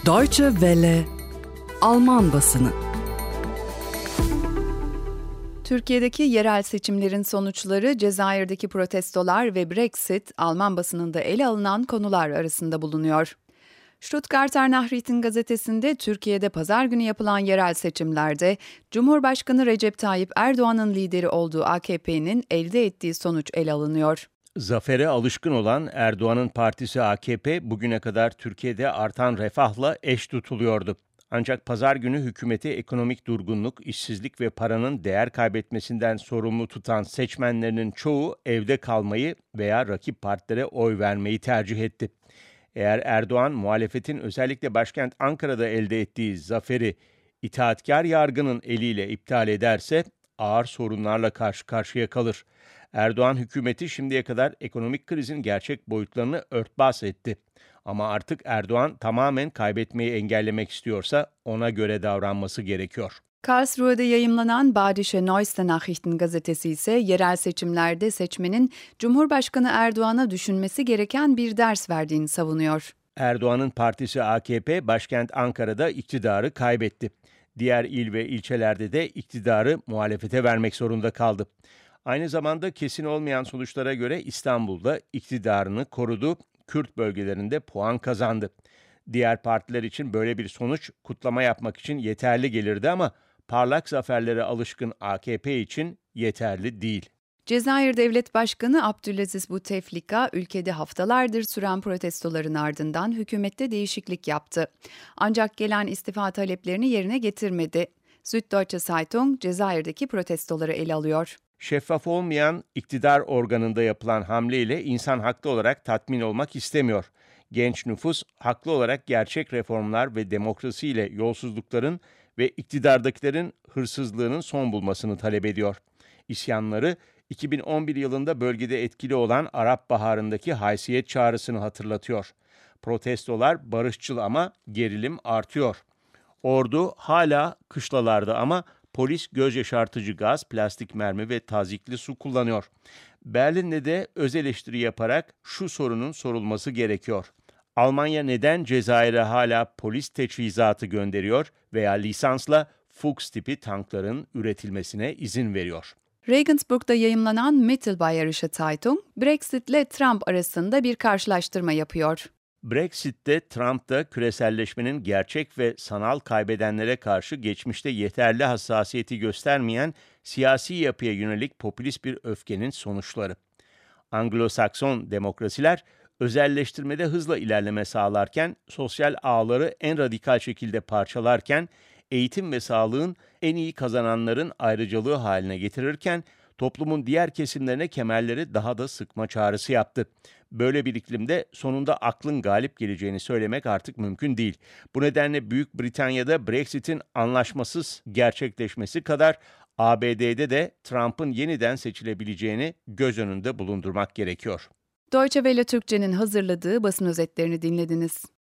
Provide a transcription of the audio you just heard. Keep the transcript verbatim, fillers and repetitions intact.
Deutsche Welle Alman basını. Türkiye'deki yerel seçimlerin sonuçları, Cezayir'deki protestolar ve Brexit, Alman basınında ele alınan konular arasında bulunuyor. Stuttgarter Nachrichten gazetesinde Türkiye'de pazar günü yapılan yerel seçimlerde Cumhurbaşkanı Recep Tayyip Erdoğan'ın lideri olduğu A K P'nin elde ettiği sonuç ele alınıyor. Zafere alışkın olan Erdoğan'ın partisi A K P bugüne kadar Türkiye'de artan refahla eş tutuluyordu. Ancak pazar günü hükümeti ekonomik durgunluk, işsizlik ve paranın değer kaybetmesinden sorumlu tutan seçmenlerinin çoğu evde kalmayı veya rakip partilere oy vermeyi tercih etti. Eğer Erdoğan muhalefetin özellikle başkent Ankara'da elde ettiği zaferi itaatkar yargının eliyle iptal ederse ağır sorunlarla karşı karşıya kalır. Erdoğan hükümeti şimdiye kadar ekonomik krizin gerçek boyutlarını örtbas etti. Ama artık Erdoğan tamamen kaybetmeyi engellemek istiyorsa ona göre davranması gerekiyor. Karlsruhe'de yayımlanan Badische Neueste Nachrichten gazetesi ise yerel seçimlerde seçmenin Cumhurbaşkanı Erdoğan'a düşünmesi gereken bir ders verdiğini savunuyor. Erdoğan'ın partisi A K P başkent Ankara'da iktidarı kaybetti. Diğer il ve ilçelerde de iktidarı muhalefete vermek zorunda kaldı. Aynı zamanda kesin olmayan sonuçlara göre İstanbul'da iktidarını korudu, Kürt bölgelerinde puan kazandı. Diğer partiler için böyle bir sonuç kutlama yapmak için yeterli gelirdi ama parlak zaferlere alışkın A K P için yeterli değil. Cezayir Devlet Başkanı Abdülaziz Bouteflika, ülkede haftalardır süren protestoların ardından hükümette değişiklik yaptı. Ancak gelen istifa taleplerini yerine getirmedi. Süddeutsche Zeitung, Cezayir'deki protestoları ele alıyor. Şeffaf olmayan iktidar organında yapılan hamleyle insan haklı olarak tatmin olmak istemiyor. Genç nüfus haklı olarak gerçek reformlar ve demokrasiyle yolsuzlukların ve iktidardakilerin hırsızlığının son bulmasını talep ediyor. İsyanları iki bin on bir yılında bölgede etkili olan Arap Baharı'ndaki haysiyet çağrısını hatırlatıyor. Protestolar barışçıl ama gerilim artıyor. Ordu hala kışlalarda ama polis göz yaşartıcı gaz, plastik mermi ve tazyikli su kullanıyor. Berlin'de de öz eleştiri yaparak şu sorunun sorulması gerekiyor. Almanya neden Cezayir'e hala polis teçhizatı gönderiyor veya lisansla Fuchs tipi tankların üretilmesine izin veriyor? Regensburg'da yayımlanan Mittelbayerische Zeitung, Brexit ile Trump arasında bir karşılaştırma yapıyor. Brexit'te Trump da küreselleşmenin gerçek ve sanal kaybedenlere karşı geçmişte yeterli hassasiyeti göstermeyen siyasi yapıya yönelik popülist bir öfkenin sonuçları. Anglo-Sakson demokrasiler özelleştirmede hızla ilerleme sağlarken, sosyal ağları en radikal şekilde parçalarken, eğitim ve sağlığın en iyi kazananların ayrıcalığı haline getirirken, toplumun diğer kesimlerine kemerleri daha da sıkma çağrısı yaptı. Böyle bir iklimde sonunda aklın galip geleceğini söylemek artık mümkün değil. Bu nedenle Büyük Britanya'da Brexit'in anlaşmasız gerçekleşmesi kadar A B D'de de Trump'ın yeniden seçilebileceğini göz önünde bulundurmak gerekiyor. Deutsche Welle Türkçe'nin hazırladığı basın özetlerini dinlediniz.